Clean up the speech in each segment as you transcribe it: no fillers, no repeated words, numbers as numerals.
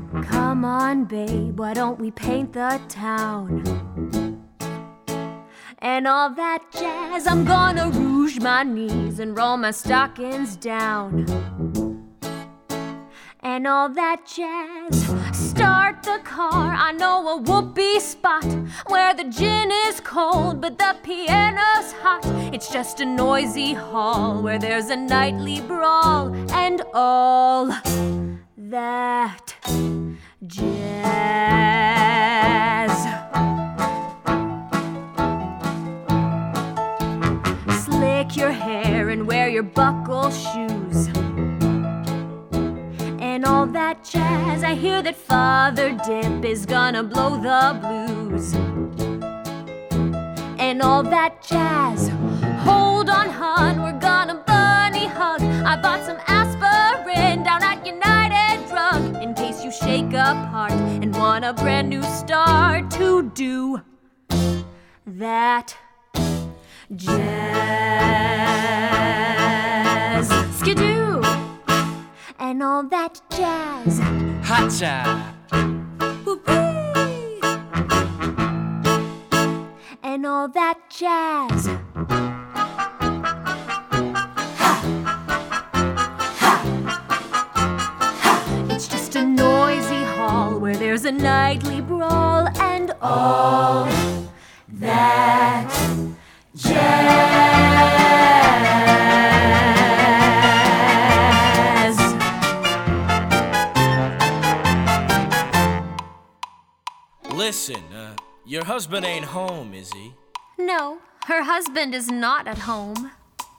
Come on, babe, why don't we paint the town? And all that jazz, I'm gonna rouge my knees and roll my stockings down. And all that jazz, start the car. I know a whoopee spot where the gin is cold but the piano's hot. It's just a noisy hall where there's a nightly brawl. And all that jazz. Slick your hair and wear your buckle shoes. And all that jazz, I hear that Father Dip is gonna blow the blues. And all that jazz, hold on, hon, we're gonna bunny hug. I bought some aspirin down at United Drug in case you shake apart and want a brand new start to do that jazz. Skidoo! And all that jazz. Hacha! Whoopee! And all that jazz. Ha! Ha! Ha! It's just a noisy hall where there's a nightly brawl. And all that jazz. Listen, your husband ain't home, is he? No, her husband is not at home.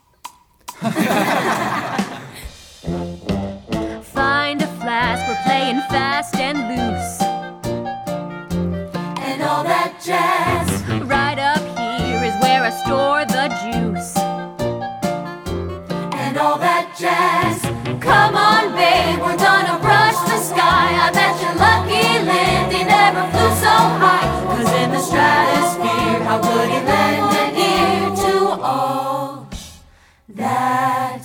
Find a flask, we're playing fast and loose. And all that jazz. Right up here is where I store the juice. And all that jazz. Come on, babe, we're gonna rush the sky. I bet you're lucky, Lindy never flew so high. 'Cause in the stratosphere, how could he lend an ear to all that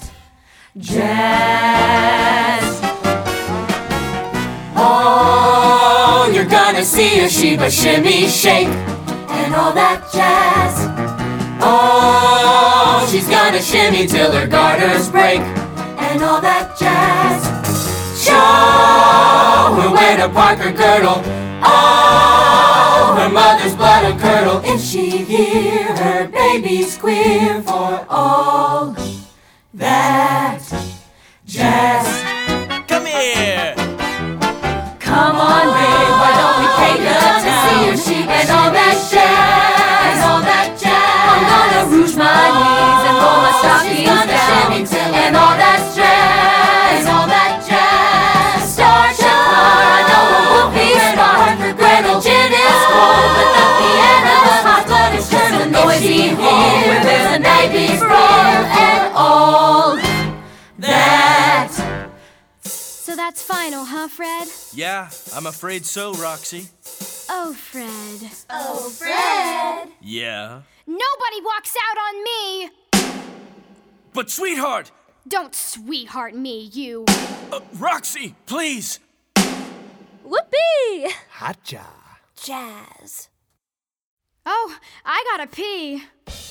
jazz? Oh, you're gonna see a Sheba shimmy shake. And all that jazz. Oh, she's gonna shimmy till her garters break. And all that jazz. Show her where to park her girdle. Oh, her mother's blood a curdle. If she'd hear her baby squeal for all that jazz. Come here! Come on, babe, why don't we take her to see her sheep? And all that jazz. And all that jazz. I'm gonna rouge my knees and roll my stockings down. And all that jazz. And all that jazz. Start your car, I know a whoopee spot where the gin is cold but the piano's hot. But it's just a noisy hall where there's a nightly brawl. And all that. So that's final, huh, Fred? Yeah, I'm afraid so, Roxy. Oh, Fred. Oh, Fred. Yeah. Nobody walks out on me! But sweetheart! Don't sweetheart me, you. Roxy, please! Whoopee! Hacha! Jazz. Oh, I gotta pee.